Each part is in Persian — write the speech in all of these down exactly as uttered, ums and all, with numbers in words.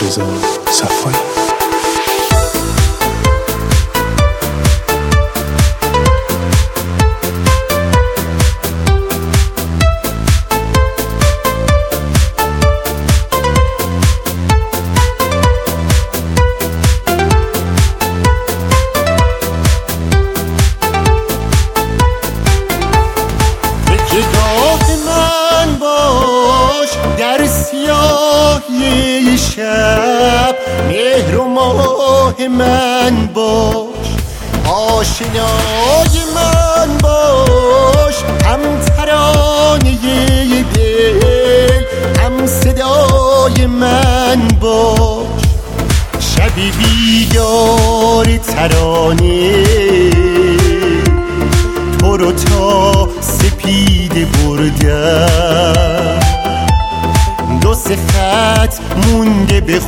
رضا صفایی. در سیاهی شب مهر و ماه من باش، آشنای من باش، هم ترانه دل هم صدای من باش. شبی بیدار ترانه تو رو تا سپیده بردم، دو سه خط مونده به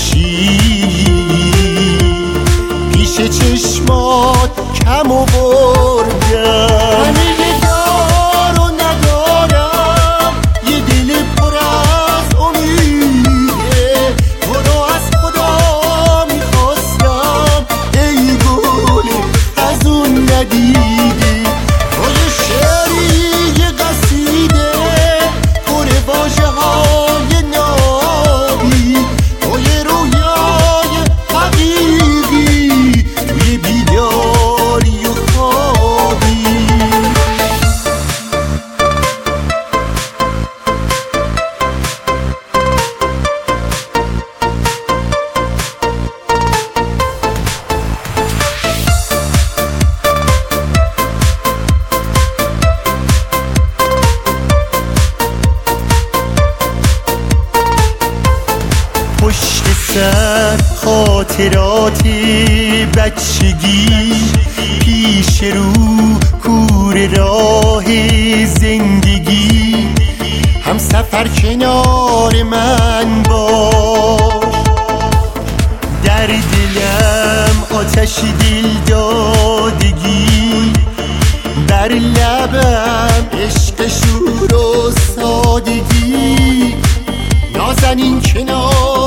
خورشید، پیش چشمات کم و بردم. همه دار و ندارم یه دل پر از امیده، تو رو از خدا میخواستم ای گل از اون ندیده. تو یه شعری یه قصیده پر واژه های نابی، تو یه رویای حقیقی توی بیداری و خوابی. پشت سر خاطرات بچگی، پیش رو کور راه زندگی، هم سفر کنار من باش. در دلم آتش دل دادگی، بر لبم عشق شور و سادگی، نازنین کنار